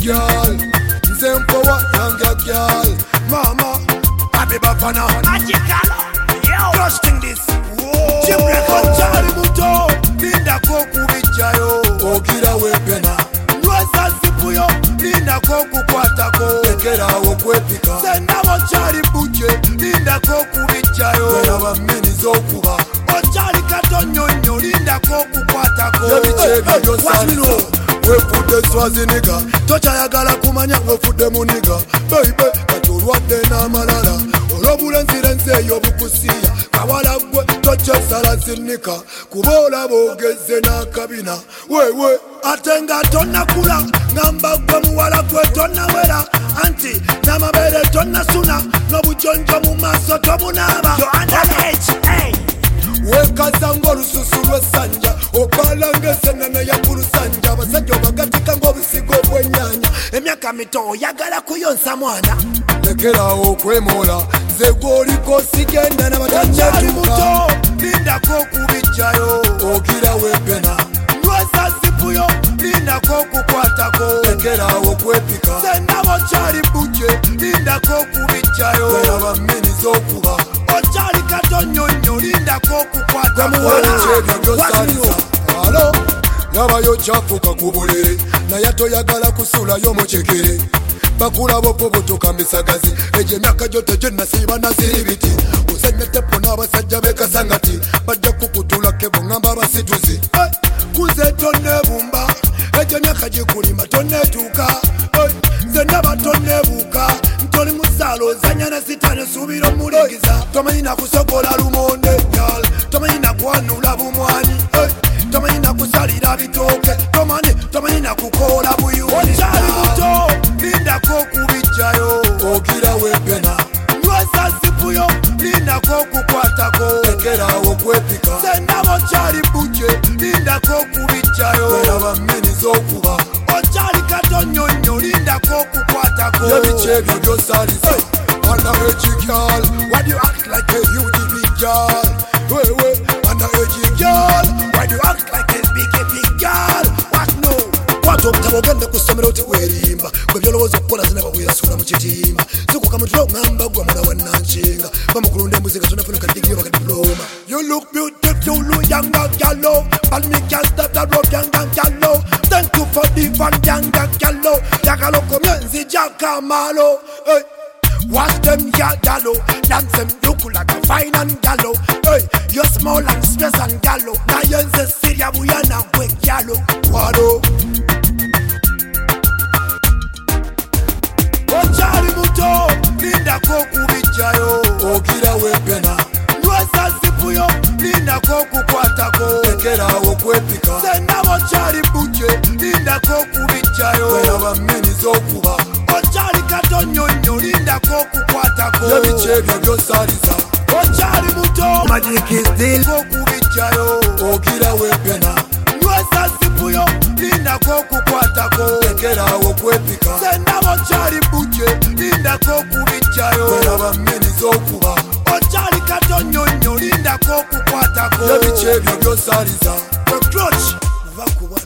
girl. Zempowa younger girl. Mama, Abby Bafana. Trusting this. Jim Record. Charlie Muto. Linda Koku Bichayo. Ogira Wepena. Nwesa Sipuyo. Linda Koku Kwatako. Ekera Okwepika. Senamo Charlie Buche. Linda Koku Bichayo. Wera mini zokuba. Ochali Katonyonyo. Linda Koku Kwatako. Yabichega yosanino. Wefude swazi niga. Tocha yagala kumanya wefude muniga. Baby, katulwadde n'amalala. Olobule nzirenze yobukusiya. Kawala gwe tocha sala zinika. Kubola bogeze n'akabina. Wewe atenga tonna kula. Ngamba gwe muwala gwe tonna wera. Anti namabere tonna suna. Nobujonjo mu maso tobunaba. You're underage, hey. Wekaza ng'olususu lw'essanja. Obalanga essenene ya kulusanja. Abasajja obagatika ng'obusigo bw'ennyanja. Emyaka mito oyagala kuyonsa mwana. Lekerawo okwemola. Nze gw'oliko sigenda n'abatanyatuka. Muto lindako okubijjayo. Ogira wepena. Nwesa sipuyo lindako okukwatako. Lekerawo okwepika. Sennabo kyali buche lindako okubijjayo. Weraba mmini z'okuba. Ochali Katonyonyo lindako okukwatako. Alo, yabayo kyafuuka ku bulere. Naye toyagala kusulayo mu kigere. Bakulabo pobotoka misagazi. Egyo emyaka gyo teginnasiiba nasiribiti. Ozenne tepo n'abasajja b'ekasangati. Bajja kukutulako ngamba abasituzi. Kuze tonneebumba. Egyo emyaka gikulima tonneetuuka. Nze ndaba tonneebuuka. Ntoli musaalo ozanya ne sitaani suubira omulingiza. Tomanyi na kusokola lumonde gal. Tomanyi na kwanula bumwani. Tomanyi na kusalira bitooke. Tomanyi na kukola buyuni. Okyali muto lindako okubijjayo. Ogira wepena. Nwesa sipuyo lindako okukwatako. Lekerawo okwepika. Sennabo kyali buche lindako okubijjayo. Weraba mmini z'okuba. Ochali Katonyonyo lindako okukwatako. Yabikyebyo by'osaliza. Underage girl, why do you act like a UDB girl? Wewe, underage girl, why do you act like a big girl? What no? What obutabo ogenda ku ssomero teweerimba. Gwe byolowooza okukola zinaba bweyasuula mu kitimba. Zikuka mu tulo ngamba gwa mwana wa Nanshinga. Bamukulunda embuzi nga tonafuna ka digiri oba ka diploma. You look beautiful, younger girl. But me can't start a rope, younger girl. Thank you for the fun, younger girl. Yagala okomya nzija kamalo. Hey. Watch them ya gallo, dance them look like a fine and gallo. Hey, you're small and stress and gallo. Now you're in the city, we are now quick gallo. Wado. Ochali muto, lindako okubijjayo. Ogira wepena. Nwesa sipuyo, lindako okukwatako. Lekerawo okwepika. Sennabo kyali buche, lindako okubijjayo. Weraba mmini z'okuba. Ochali Katonyonyo lindako okukwatako. Yabikyebyo by'osaliza. Ochali muto magic is still okubijjayo. Ogira wepena. Nwesa sipuyo lindako okukwatako. Lekerawo okwepika. Sennabo kyali buche lindako okubijjayo. Weraba mmini z'okuba. Ochali Katonyonyo lindako okukwatako. Yabikyebyo by'osaliza. The clutch vakuba.